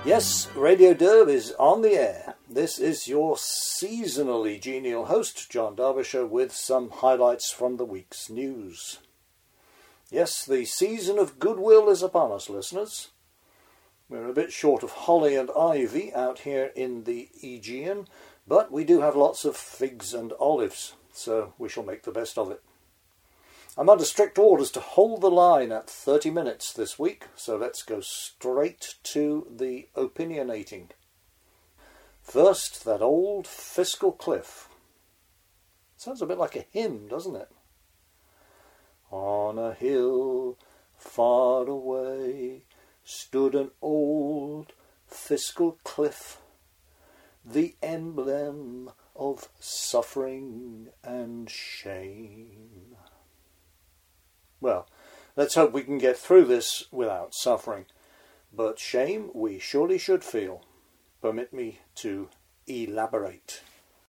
Yes, Radio Derb is on the air. This is your seasonally genial host, John Derbyshire, with some highlights from the week's news. Yes, the season of goodwill is upon us, listeners. We're a bit short of holly and ivy out here in the Aegean, but we do have lots of figs and olives, so we shall make the best of it. I'm under strict orders to hold the line at 30 minutes this week, so let's go straight to the opinionating. First, that old fiscal cliff. Sounds a bit like a hymn, doesn't it? On a hill far away stood an old fiscal cliff, the emblem of suffering and shame. Well, let's hope we can get through this without suffering. But shame we surely should feel. Permit me to elaborate.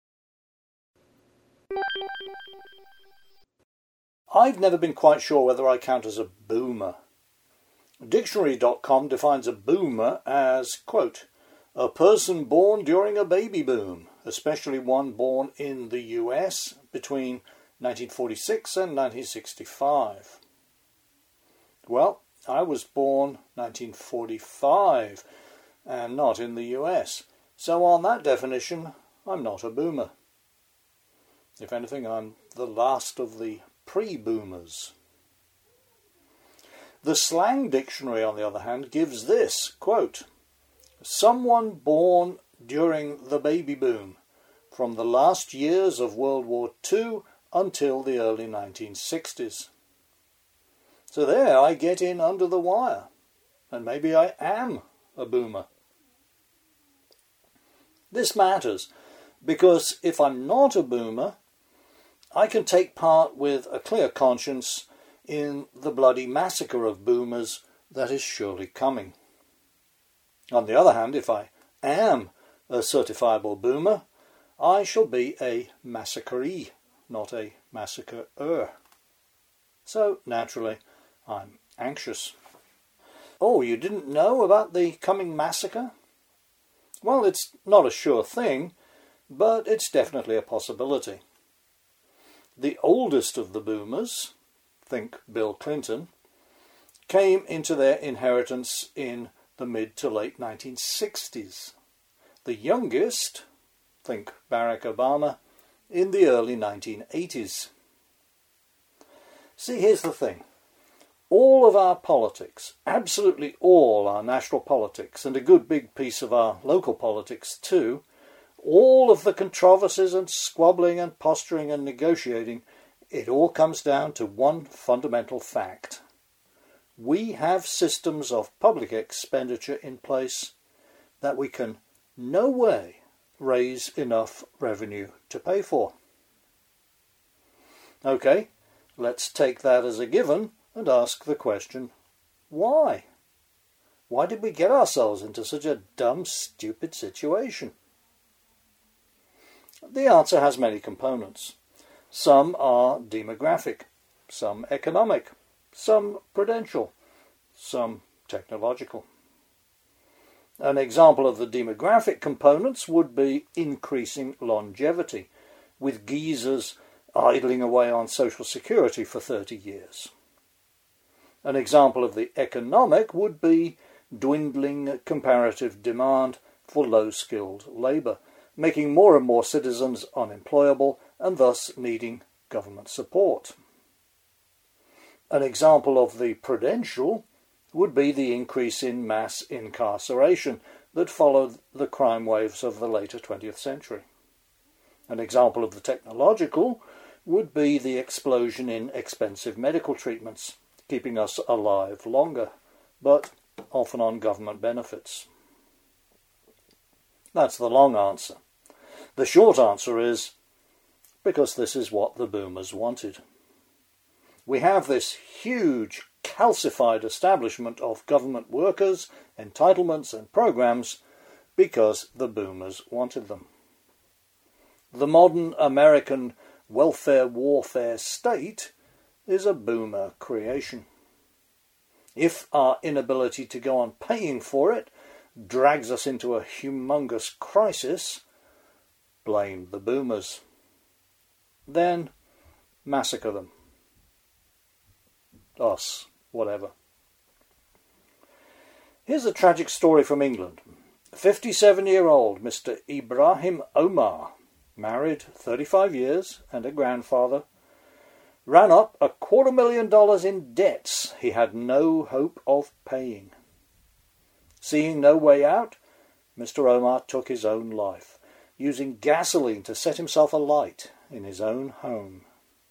I've never been quite sure whether I count as a boomer. Dictionary.com defines a boomer as, quote, a person born during a baby boom, especially one born in the US between 1946 and 1965. Well, I was born 1945 and not in the US, so on that definition, I'm not a boomer. If anything, I'm the last of the pre-boomers. The Slang Dictionary, on the other hand, gives this, quote, someone born during the baby boom, from the last years of World War II until the early 1960s. So there I get in under the wire, and maybe I am a boomer. This matters, because if I'm not a boomer, I can take part with a clear conscience in the bloody massacre of boomers that is surely coming. On the other hand, if I am a certifiable boomer, I shall be a massacree, not a massacrer. So, naturally, I'm anxious. Oh, you didn't know about the coming massacre? Well, it's not a sure thing, but it's definitely a possibility. The oldest of the boomers, think Bill Clinton, came into their inheritance in the mid to late 1960s. The youngest, think Barack Obama, in the early 1980s. See, here's the thing. All of our politics, absolutely all our national politics, and a good big piece of our local politics too, all of the controversies and squabbling and posturing and negotiating, it all comes down to one fundamental fact. We have systems of public expenditure in place that we can no way raise enough revenue to pay for. Okay, let's take that as a given and ask the question, why? Why did we get ourselves into such a dumb, stupid situation? The answer has many components. Some are demographic, some economic, some prudential, some technological. An example of the demographic components would be increasing longevity, with geezers idling away on Social Security for 30 years. An example of the economic would be dwindling comparative demand for low-skilled labour, making more and more citizens unemployable and thus needing government support. An example of the prudential would be the increase in mass incarceration that followed the crime waves of the later 20th century. An example of the technological would be the explosion in expensive medical treatments, keeping us alive longer, but often on government benefits. That's the long answer. The short answer is, because this is what the boomers wanted. We have this huge calcified establishment of government workers, entitlements and programs because the boomers wanted them. The modern American welfare warfare state is a boomer creation. If our inability to go on paying for it drags us into a humongous crisis, blame the boomers. Then massacre them. Us, whatever. Here's a tragic story from England. 57-year-old Mr. Ibrahim Omar, married 35 years and a grandfather, ran up $250,000 in debts he had no hope of paying. Seeing no way out, Mr. Omar took his own life, using gasoline to set himself alight in his own home.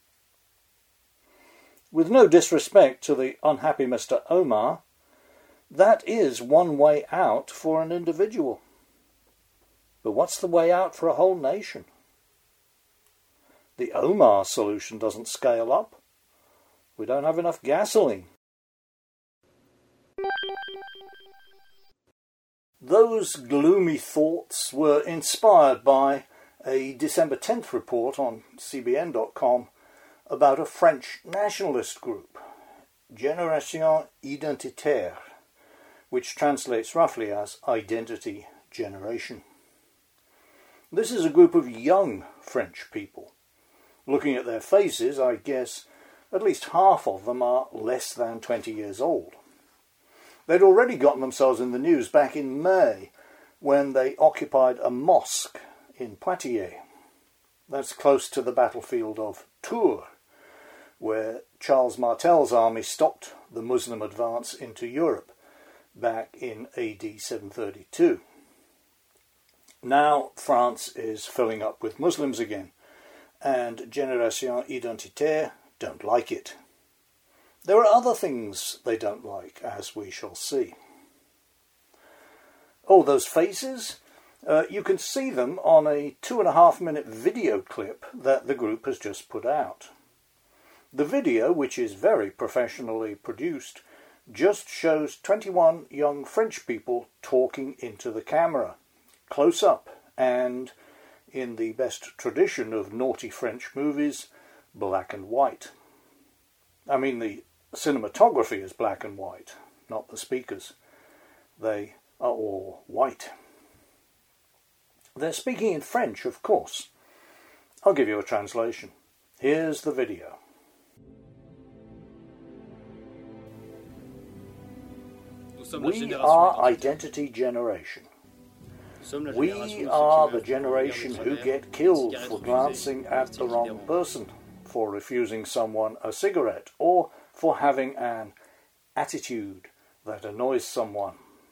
With no disrespect to the unhappy Mr. Omar, that is one way out for an individual. But what's the way out for a whole nation? The Omar solution doesn't scale up. We don't have enough gasoline. Those gloomy thoughts were inspired by a December 10th report on CBN.com about a French nationalist group, Génération Identitaire, which translates roughly as Identity Generation. This is a group of young French people. Looking at their faces, I guess at least half of them are less than 20 years old. They'd already gotten themselves in the news back in May when they occupied a mosque in Poitiers. That's close to the battlefield of Tours, where Charles Martel's army stopped the Muslim advance into Europe back in AD 732. Now France is filling up with Muslims again, and Génération Identitaire don't like it. There are other things they don't like, as we shall see. Oh, those faces? You can see them on a 2.5-minute video clip that the group has just put out. The video, which is very professionally produced, just shows 21 young French people talking into the camera, close up, and, in the best tradition of naughty French movies, black and white. I mean, the cinematography is black and white, not the speakers. They are all white. They're speaking in French, of course. I'll give you a translation. Here's the video. We are Identity Generation. We are the generation who get killed for glancing at the wrong person, for refusing someone a cigarette, or for having an attitude that annoys someone.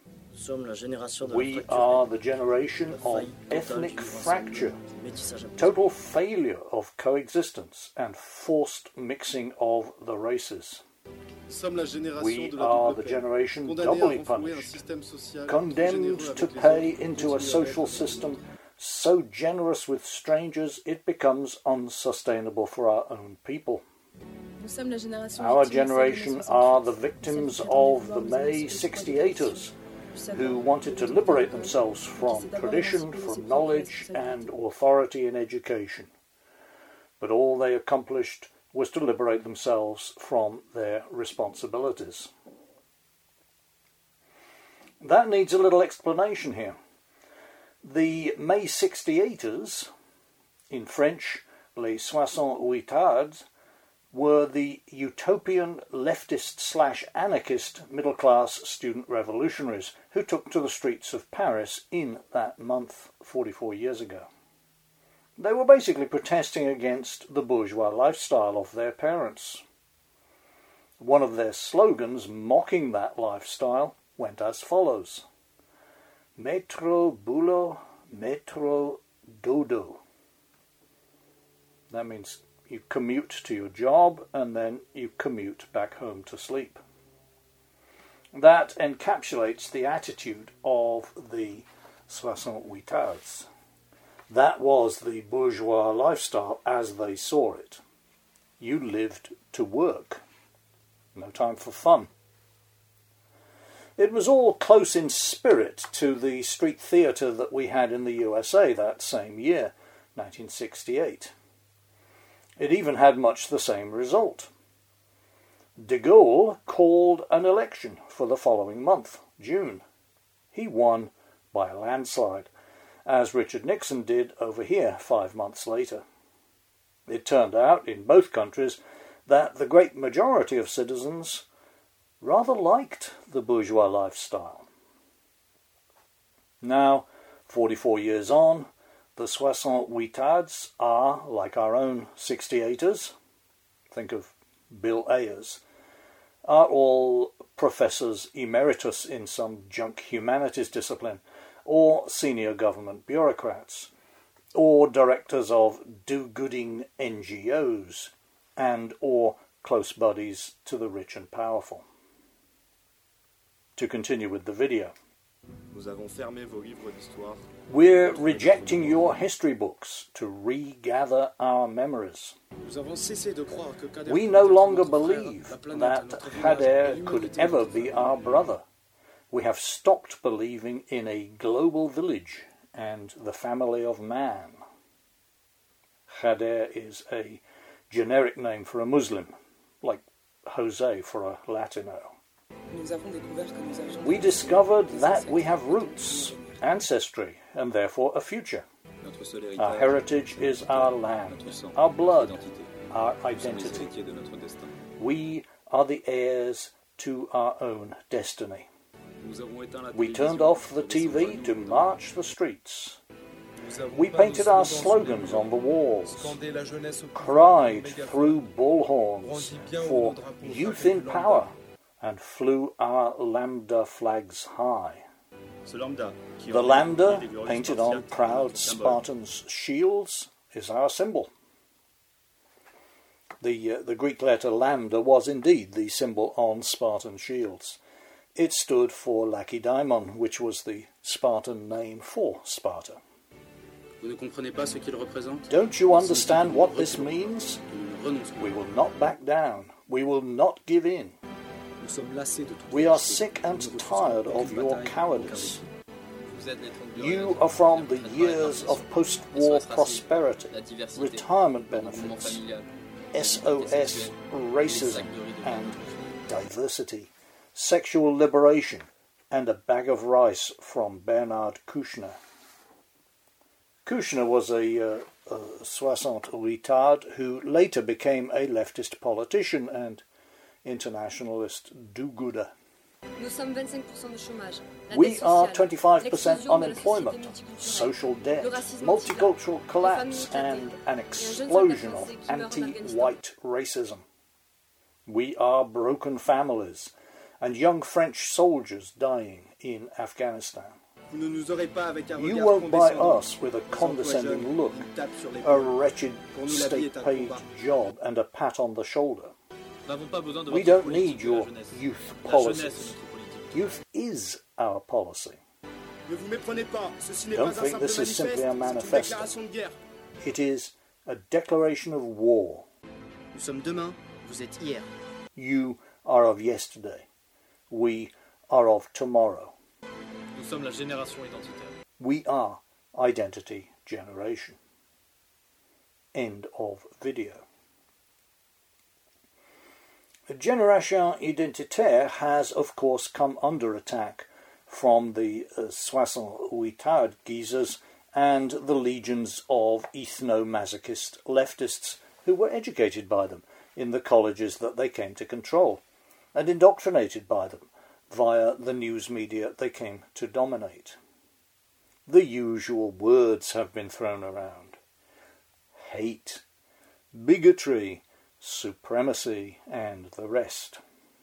We are the generation of ethnic fracture, total failure of coexistence, and forced mixing of the races. We are the generation doubly punished, condemned to pay into a social system so generous with strangers it becomes unsustainable for our own people. Our generation are the victims of the May 68ers, who wanted to liberate themselves from tradition, from knowledge and authority in education. But all they accomplished was to liberate themselves from their responsibilities. That needs a little explanation here. The May 68ers, in French, les 68ards, were the utopian leftist/anarchist middle-class student revolutionaries who took to the streets of Paris in that month 44 years ago. They were basically protesting against the bourgeois lifestyle of their parents. One of their slogans mocking that lifestyle went as follows: Métro boulot, métro dodo. That means you commute to your job and then you commute back home to sleep. That encapsulates the attitude of the 68ards. That was the bourgeois lifestyle as they saw it. You lived to work. No time for fun. It was all close in spirit to the street theatre that we had in the USA that same year, 1968. It even had much the same result. De Gaulle called an election for the following month, June. He won by a landslide, as Richard Nixon did over here 5 months later. It turned out, in both countries, that the great majority of citizens rather liked the bourgeois lifestyle. Now, 44 years on, the 68ards are, like our own 68ers, think of Bill Ayers, are all professors emeritus in some junk humanities discipline, or senior government bureaucrats, or directors of do-gooding NGOs, and or close buddies to the rich and powerful. To continue with the video. We're rejecting your history books to regather our memories. We no longer believe that Khader could ever be our brother. We have stopped believing in a global village and the family of man. Khader is a generic name for a Muslim, like Jose for a Latino. We discovered that we have roots, ancestry, and therefore a future. Our heritage is our land, our blood, our identity. We are the heirs to our own destiny. We turned off the TV to march the streets. We painted our slogans on the walls, cried through bullhorns for youth in power, and flew our lambda flags high. The lambda, painted on proud Spartans' shields, is our symbol. The Greek letter lambda was indeed the symbol on Spartan shields. It stood for Lacedaemon, which was the Spartan name for Sparta. Don't you understand what this means? We will not back down. We will not give in. We are sick and tired of your cowardice. You are from the years of post-war prosperity, retirement benefits, SOS racism and diversity, sexual liberation, and a bag of rice from Bernard Kouchner. Kouchner was a 68ard who later became a leftist politician and internationalist do-gooder. We are 25% unemployment, social debt, multicultural collapse, and an explosion of anti-white racism. We are broken families and young French soldiers dying in Afghanistan. You won't buy us with a condescending look, a wretched state-paid job, and a pat on the shoulder. We don't need your youth policies. Youth is our policy. Don't think this is simply a manifesto. It is a declaration of war. You are of yesterday. We are of tomorrow. We are identity generation. End of video. Generation Identitaire has, of course, come under attack from the 68ard geezers and the legions of ethno-masochist leftists who were educated by them in the colleges that they came to control and indoctrinated by them via the news media they came to dominate. The usual words have been thrown around: hate, bigotry, supremacy, and the rest.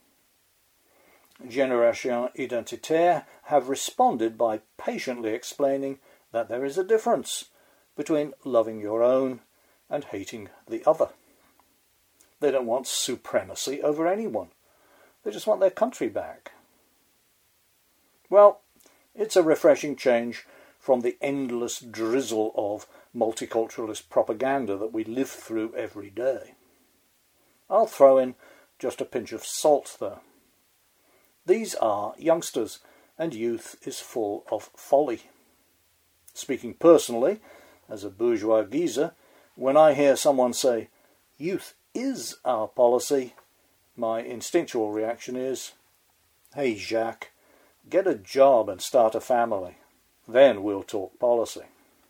Generation Identitaire have responded by patiently explaining that there is a difference between loving your own and hating the other. They don't want supremacy over anyone. They just want their country back. Well, it's a refreshing change from the endless drizzle of multiculturalist propaganda that we live through every day. I'll throw in just a pinch of salt, though. These are youngsters, and youth is full of folly. Speaking personally, as a bourgeois geezer, when I hear someone say, "Youth is our policy," my instinctual reaction is, "Hey, Jacques, Get a job and start a family. Then we'll talk policy.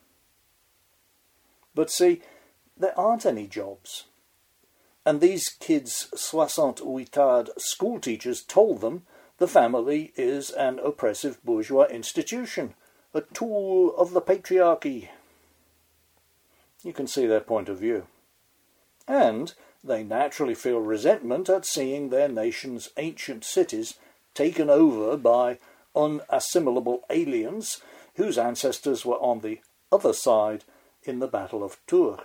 But see, there aren't any jobs. And these kids' 68 school teachers told them the family is an oppressive bourgeois institution, a tool of the patriarchy. You can see their point of view. And they naturally feel resentment at seeing their nation's ancient cities taken over by unassimilable aliens whose ancestors were on the other side in the Battle of Tours.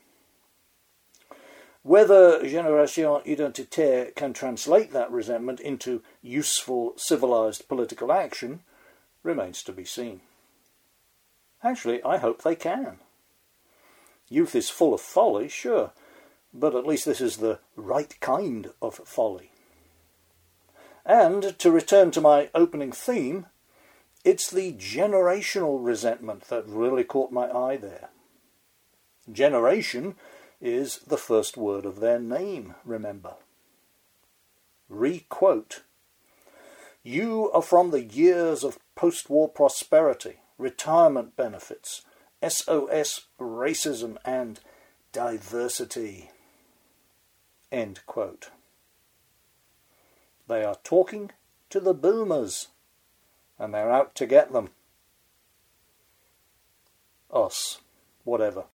Whether Génération Identitaire can translate that resentment into useful, civilised political action remains to be seen. Actually, I hope they can. Youth is full of folly, sure, but at least this is the right kind of folly. And, to return to my opening theme, it's the generational resentment that really caught my eye there. Generation is the first word of their name, remember. Re-quote, "You are from the years of post-war prosperity, retirement benefits, SOS racism and diversity." End quote. They are talking to the boomers, and they're out to get them. Us, whatever.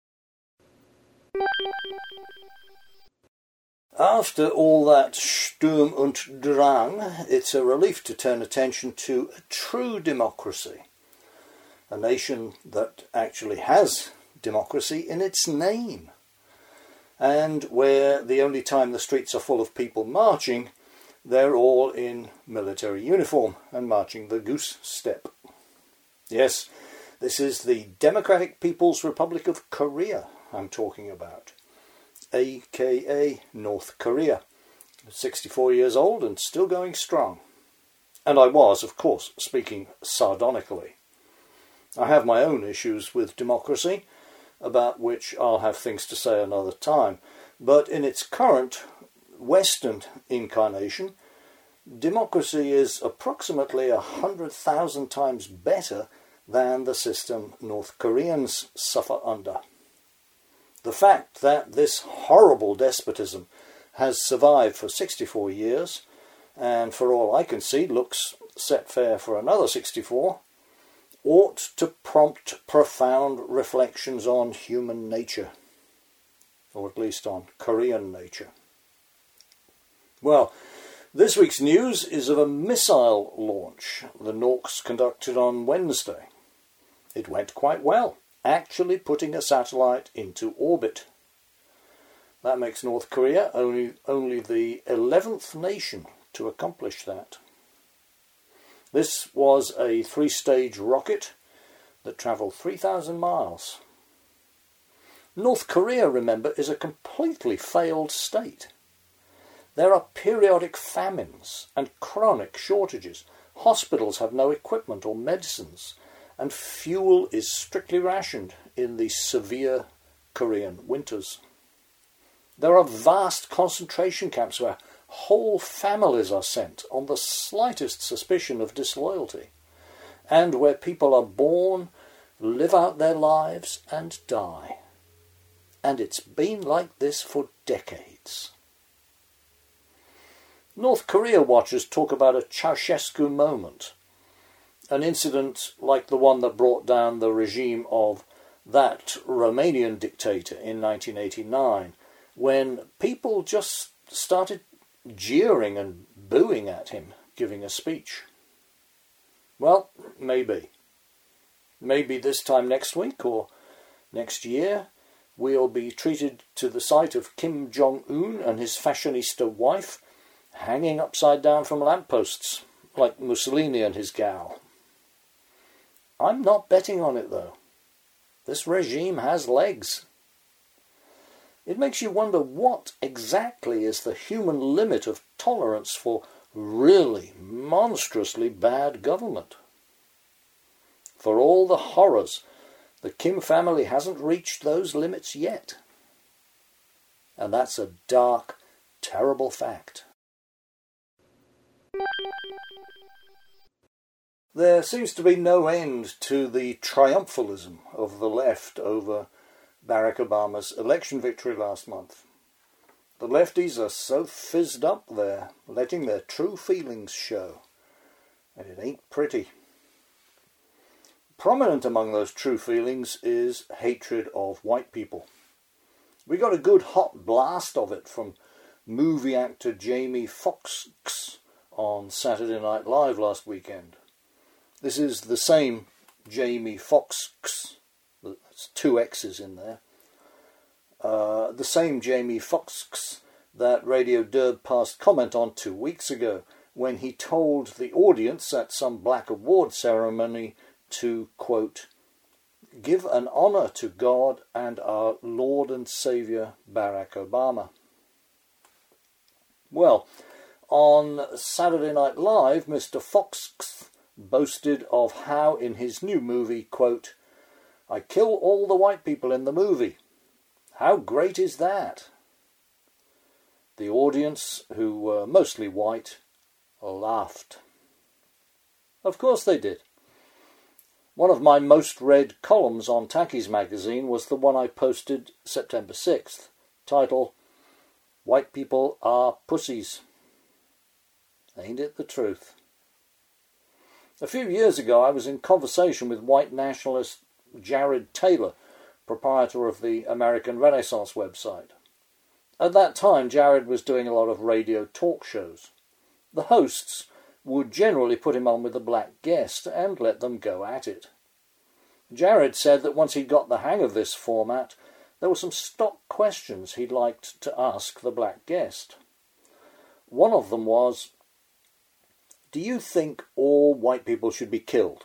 After all that Sturm und Drang, it's a relief to turn attention to a true democracy. A nation that actually has democracy in its name. And where the only time the streets are full of people marching, they're all in military uniform and marching the goose step. Yes, this is the Democratic People's Republic of Korea I'm talking about, aka North Korea. 64 years old and still going strong. And I was, of course, speaking sardonically. I have my own issues with democracy, about which I'll have things to say another time, but in its current Western incarnation, democracy is approximately 100,000 times better than the system North Koreans suffer under. The fact that this horrible despotism has survived for 64 years, and for all I can see looks set fair for another 64, ought to prompt profound reflections on human nature, or at least on Korean nature. Well, this week's news is of a missile launch the Norks conducted on Wednesday. It went quite well, actually putting a satellite into orbit. That makes North Korea only the 11th nation to accomplish that. This was a 3-stage rocket that travelled 3,000 miles. North Korea, remember, is a completely failed state. There are periodic famines and chronic shortages. Hospitals have no equipment or medicines, and fuel is strictly rationed in the severe Korean winters. There are vast concentration camps where whole families are sent on the slightest suspicion of disloyalty, and where people are born, live out their lives and die. And it's been like this for decades. North Korea watchers talk about a Ceausescu moment, an incident like the one that brought down the regime of that Romanian dictator in 1989, when people just started jeering and booing at him giving a speech. Well, maybe. Maybe this time next week or next year we'll be treated to the sight of Kim Jong-un and his fashionista wife hanging upside down from lampposts, like Mussolini and his gal. I'm not betting on it, though. This regime has legs. It makes you wonder what exactly is the human limit of tolerance for really monstrously bad government. For all the horrors, the Kim family hasn't reached those limits yet. And that's a dark, terrible fact. There seems to be no end to the triumphalism of the left over Barack Obama's election victory last month. The lefties are so fizzed up there, letting their true feelings show, and it ain't pretty. Prominent among those true feelings is hatred of white people. We got a good hot blast of it from movie actor Jamie Foxx on Saturday Night Live last weekend. This is the same Jamie Foxx, there's two X's in there, the same Jamie Foxx that Radio Derb passed comment on 2 weeks ago when he told the audience at some Black Award ceremony to, quote, give an honour to God and our Lord and Saviour Barack Obama. Well, on Saturday Night Live, Mr. Foxx boasted of how in his new movie, quote, I kill all the white people in the movie. How great is that? The audience, who were mostly white, laughed. Of course they did. One of my most read columns on Tackies magazine was the one I posted September 6th, titled, White People Are Pussies. Ain't it the truth? A few years ago I was in conversation with white nationalist Jared Taylor, proprietor of the American Renaissance website. At that time, Jared was doing a lot of radio talk shows. The hosts would generally put him on with a black guest and let them go at it. Jared said that once he'd got the hang of this format, there were some stock questions he'd liked to ask the black guest. One of them was, do you think all white people should be killed?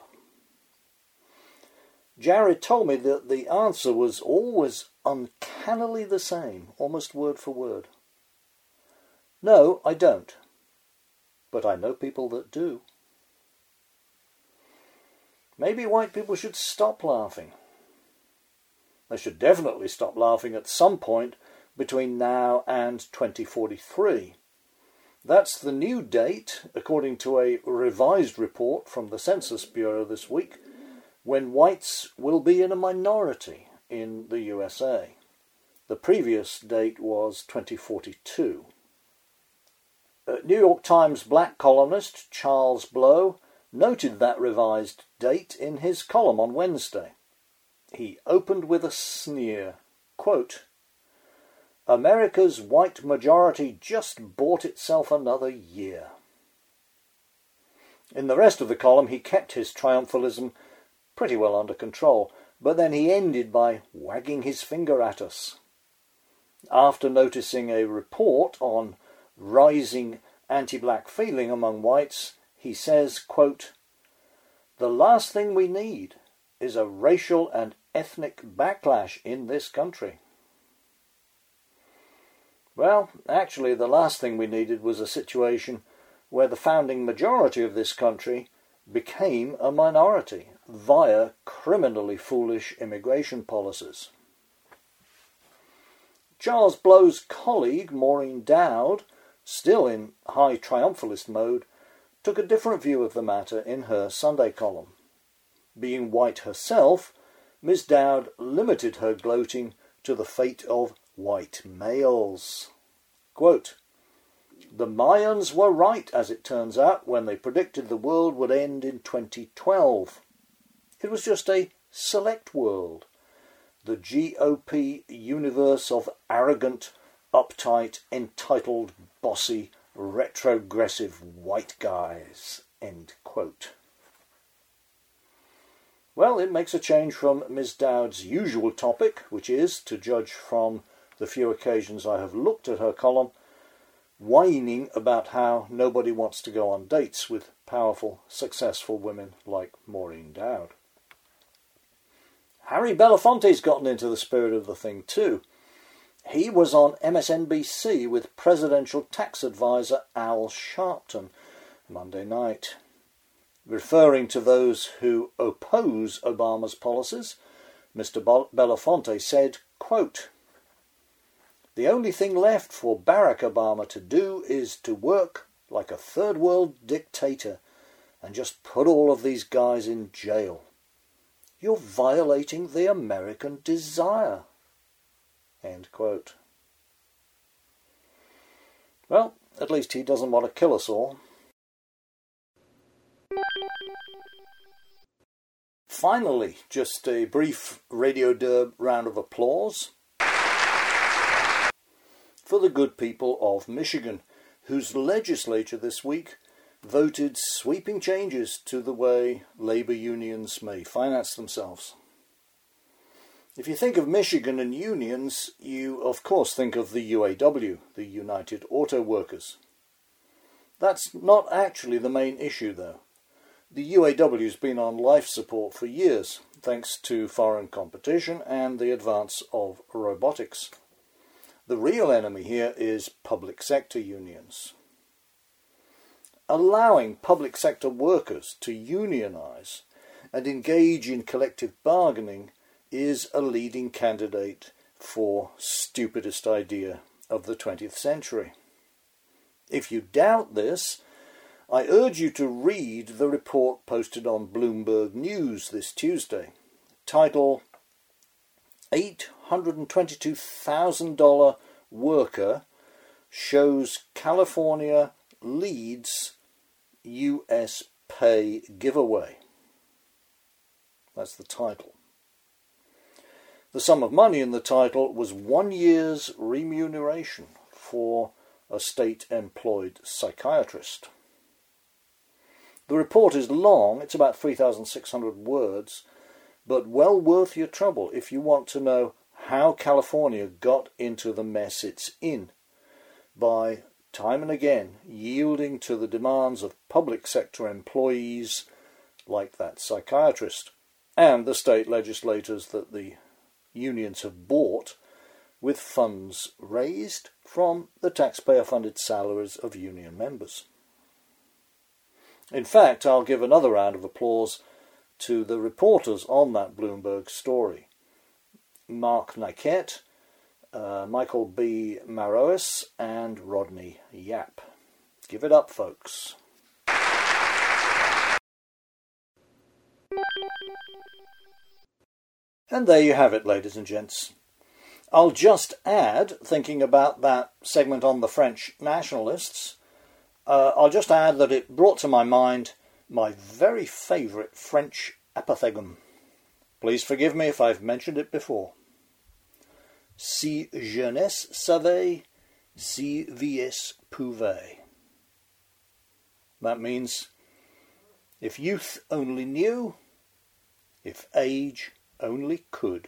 Jared told me that the answer was always uncannily the same, almost word for word. No, I don't. But I know people that do. Maybe white people should stop laughing. They should definitely stop laughing at some point between now and 2043. That's the new date, according to a revised report from the Census Bureau this week, when whites will be in a minority in the USA. The previous date was 2042. New York Times black columnist Charles Blow noted that revised date in his column on Wednesday. He opened with a sneer, quote, America's white majority just bought itself another year. In the rest of the column he kept his triumphalism pretty well under control, but then he ended by wagging his finger at us. After noticing a report on rising anti-black feeling among whites, he says, quote, the last thing we need is a racial and ethnic backlash in this country. Well, actually, the last thing we needed was a situation where the founding majority of this country became a minority via criminally foolish immigration policies. Charles Blow's colleague, Maureen Dowd, still in high triumphalist mode, took a different view of the matter in her Sunday column. Being white herself, Miss Dowd limited her gloating to the fate of white males. Quote, the Mayans were right, as it turns out, when they predicted the world would end in 2012. It was just a select world, the GOP universe of arrogant, uptight, entitled, bossy, retrogressive white guys. End quote. Well, it makes a change from Ms. Dowd's usual topic, which is, to judge from the few occasions I have looked at her column, whining about how nobody wants to go on dates with powerful, successful women like Maureen Dowd. Harry Belafonte's gotten into the spirit of the thing too. He was on MSNBC with presidential tax advisor Al Sharpton Monday night. Referring to those who oppose Obama's policies, Mr. Belafonte said, quote, the only thing left for Barack Obama to do is to work like a third world dictator and just put all of these guys in jail. You're violating the American desire." End quote. Well, at least he doesn't want to kill us all. Finally, just a brief Radio Derb round of applause for the good people of Michigan, whose legislature this week voted sweeping changes to the way labour unions may finance themselves. If you think of Michigan and unions, you of course think of the UAW, the United Auto Workers. That's not actually the main issue though. The UAW's been on life support for years, thanks to foreign competition and the advance of robotics. The real enemy here is public sector unions. Allowing public sector workers to unionize and engage in collective bargaining is a leading candidate for stupidest idea of the 20th century. If you doubt this, I urge you to read the report posted on Bloomberg News this Tuesday. Title, $822,000 worker shows California leads US pay giveaway. That's the title. The sum of money in the title was 1 year's remuneration for a state-employed psychiatrist. The report is long, it's about 3,600 words, but well worth your trouble if you want to know how California got into the mess it's in by, time and again, yielding to the demands of public sector employees like that psychiatrist and the state legislators that the unions have bought with funds raised from the taxpayer-funded salaries of union members. In fact, I'll give another round of applause to the reporters on that Bloomberg story. Mark Niket, Michael B. Marois, and Rodney Yap. Give it up, folks. And there you have it, ladies and gents. I'll just add, thinking about that segment on the French nationalists, I'll just add that it brought to my mind my very favourite French apothegm. Please forgive me if I've mentioned it before. Si jeunesse savait, si vieillesse pouvait. That means, if youth only knew, if age only could.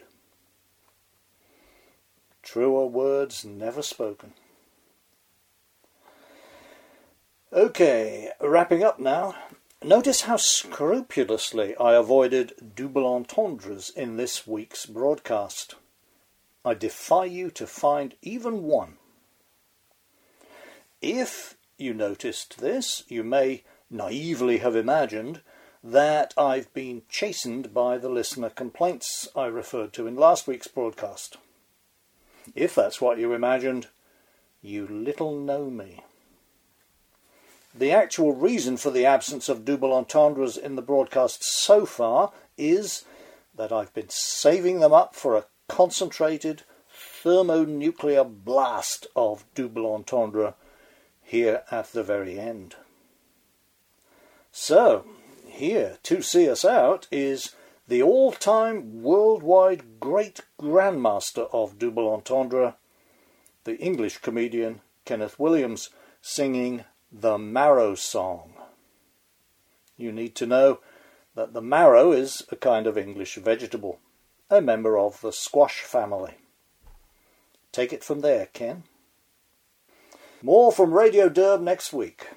Truer words never spoken. Okay, wrapping up now. Notice how scrupulously I avoided double entendres in this week's broadcast. I defy you to find even one. If you noticed this, you may naively have imagined that I've been chastened by the listener complaints I referred to in last week's broadcast. If that's what you imagined, you little know me. The actual reason for the absence of double entendres in the broadcast so far is that I've been saving them up for a concentrated thermonuclear blast of double entendre here at the very end. So, here to see us out is the all-time worldwide great grandmaster of double entendre, the English comedian Kenneth Williams, singing the Marrow Song. You need to know that the marrow is a kind of English vegetable, a member of the squash family. Take it from there, Ken. More from Radio Derb next week.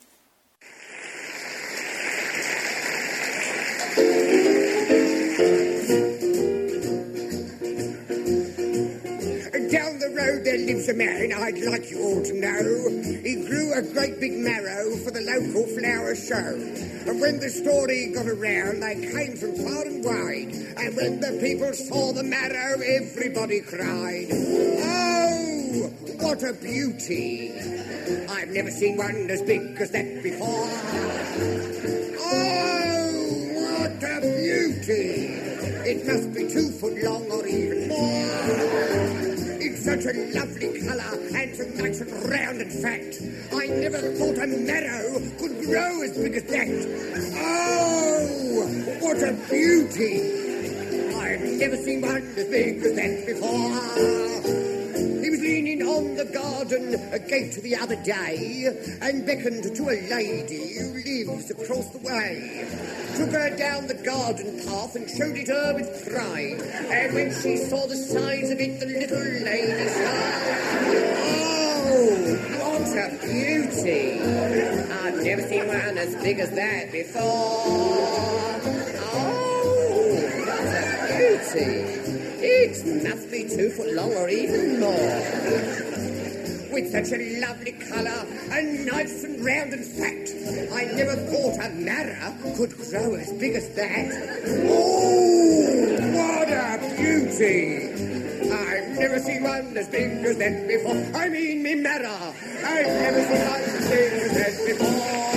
Down the road there lives a man I'd like you all to know. He grew a great big marrow for the local flower show. And when the story got around, they came from far and wide. And when the people saw the marrow, everybody cried, "Oh, what a beauty! I've never seen one as big as that before. Oh, what a beauty! It must be 2 foot long or even more. It's such a lovely colour and so nice and round and fat. I never thought a marrow could grow as big as that. Oh, what a beauty! I've never seen one as big as that before. He was leaning on the garden gate the other day and beckoned to a lady who lives across the way. Took her down the garden path and showed it her with pride. And when she saw the size of it, the little lady sighed. Oh, what a beauty! I've never seen one as big as that before. Oh, what a beauty! It must be 2 foot long or even more. With such a lovely colour and nice and round and fat, I never thought a marrow could grow as big as that. Oh, what a beauty! I've never seen one as big as that before. I mean, me marrow. I've never seen one as big as that before.